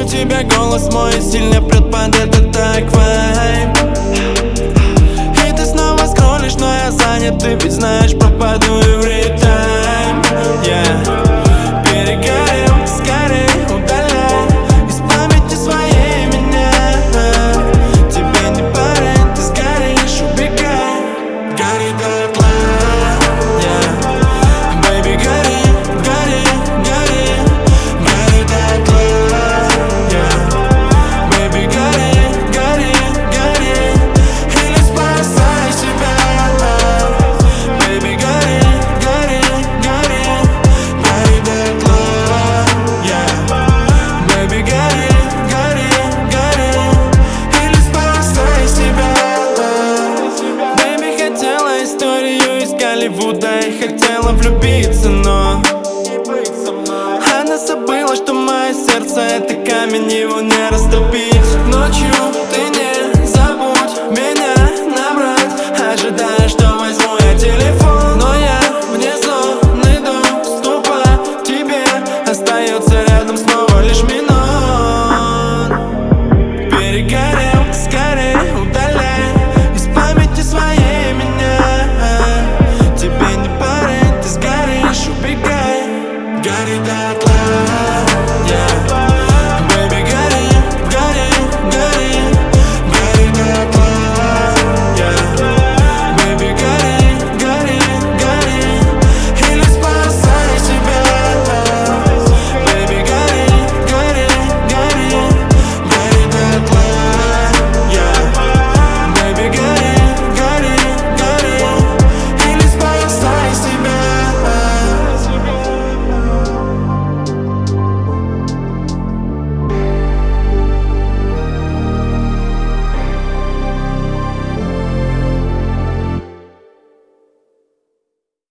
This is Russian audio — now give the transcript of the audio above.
у тебя голос мой сильно прет под этот так вайб. И ты снова скроллишь, но я занят, ты ведь знаешь, пропаду every time. Перегорел, скорей удаляй из памяти своей меня. Тебе не парень, ты сгоришь, убегай. Гори дотла, baby, гори, гори, гори. Гори дотла, baby, гори, гори, гори. Или спасай себя, baby, гори, гори, гори. Гори дотла, baby, гори, гори, гори. Или спасай себя. Baby, хотела историю из Голливуда и хотела влюбиться, но она забыла, что мое сердце — это камень, его не растопить. Ночью